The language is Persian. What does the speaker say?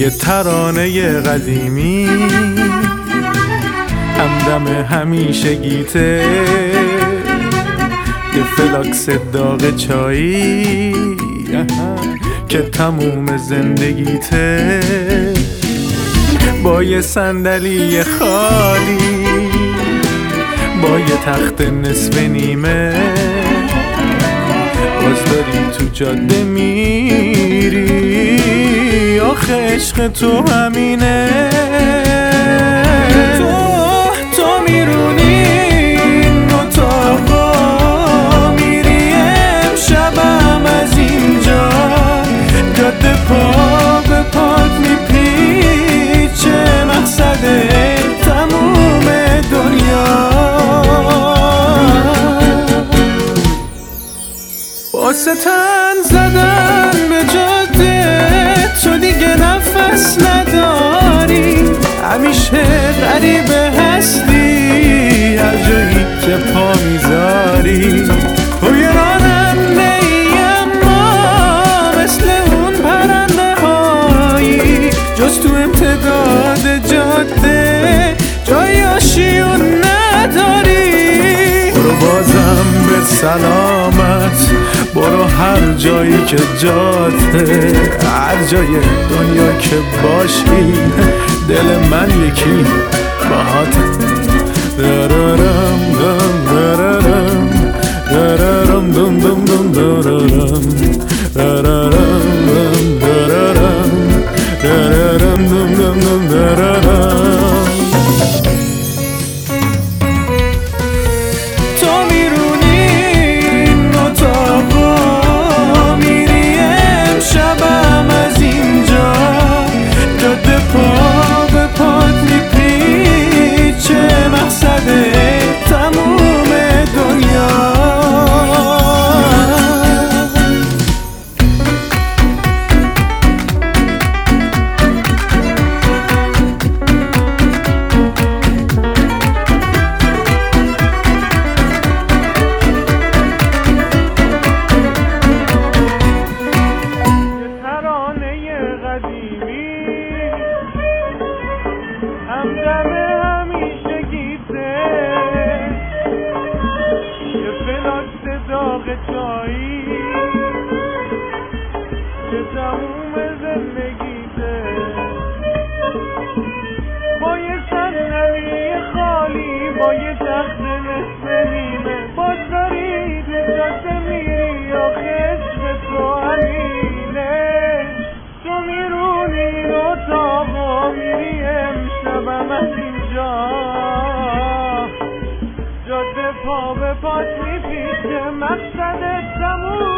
یه ترانه قدیمی همدم همیشگیته، یه فلاکس داغ چایی که تموم زندگیته، با یه صندلی خالی، با یه تخت نصف نیمه، باز داری تو جاده میری، آخه عشق تو همینه. تو میرونی این اتاقا، میری امشبم از اینجا، جاده پا به پات میپیچه، مقصد تموم دنیا. واسه تن زدن به جاده تو دیگه نفس نداری، همیشه غریبه هستی هر جایی که پا میذاری. تو یه راننده ای اما مثل اون پرنده هایی، جز تو امتداد جاده جای آشیون نداری. برو بازم به سلامت، برو هر جایی که جاده، هر جای دنیا که باشی دل من یکی باهات. همدم همیشگیته، یه فلاکس داغ چایی که تموم زندگیته، با یه صندلی خالی، با یه تخت نصف نیمه، باز داری تو جاده میری، آخه عشق تو همینه. تو میرونی این اتاقا، میری امشبم از اینجا، جاده پا به پات میپیچه، مقصد تموم